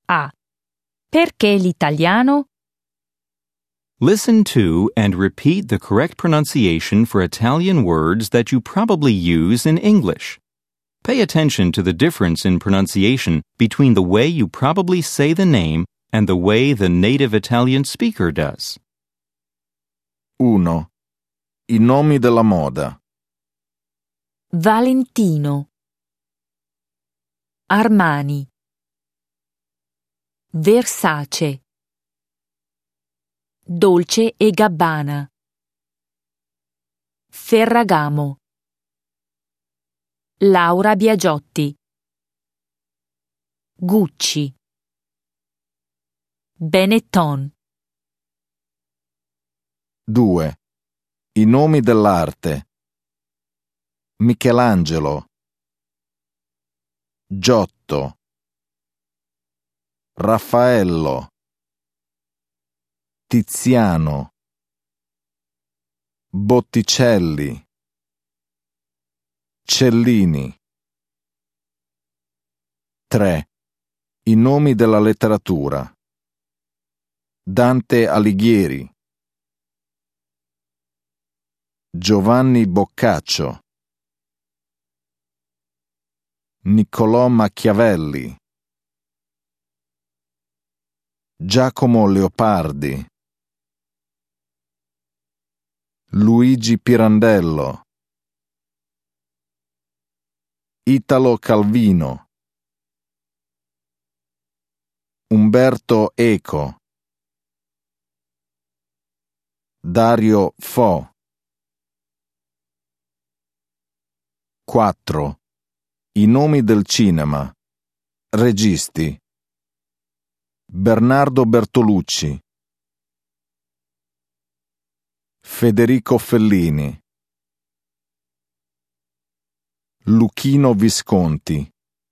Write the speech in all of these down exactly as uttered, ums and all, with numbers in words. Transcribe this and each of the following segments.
A. Perché l'italiano? Listen to and repeat the correct pronunciation for Italian words that you probably use in English. Pay attention to the difference in pronunciation between the way you probably say the name and the way the native Italian speaker does. uno. I nomi della moda. Valentino, Armani, Versace, Dolce e Gabbana, Ferragamo, Laura Biagiotti, Gucci, Benetton. due. I nomi dell'arte. Michelangelo, Giotto, Raffaello, Tiziano, Botticelli, Cellini. tre. I nomi della letteratura. Dante Alighieri, Giovanni Boccaccio, Niccolò Machiavelli, Giacomo Leopardi, Luigi Pirandello, Italo Calvino, Umberto Eco, Dario Fo. quattro. I nomi del cinema. Registi. Bernardo Bertolucci, Federico Fellini, Luchino Visconti,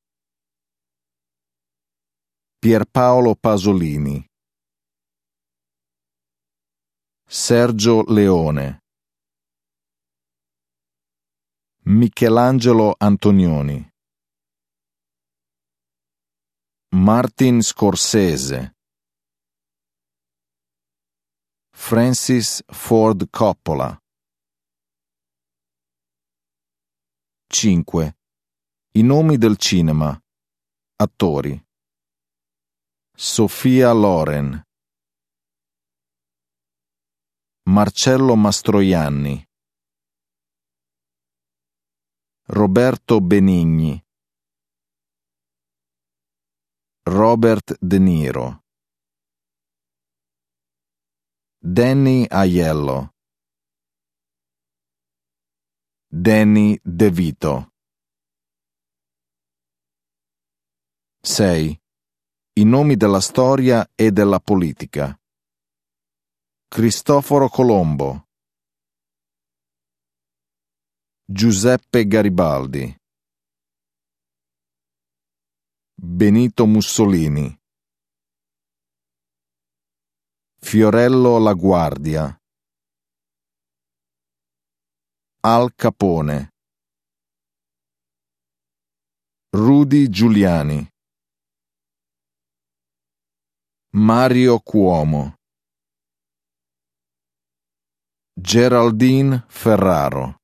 Pierpaolo Pasolini, Sergio Leone, Michelangelo Antonioni, Martin Scorsese, Francis Ford Coppola. cinque. I nomi del cinema. Attori. Sofia Loren, Marcello Mastroianni, Roberto Benigni, Robert De Niro, Danny Aiello, Danny DeVito. sei. I nomi della storia e della politica. Cristoforo Colombo, Giuseppe Garibaldi, Benito Mussolini, Fiorello La Guardia, Al Capone, Rudy Giuliani, Mario Cuomo, Geraldine Ferraro.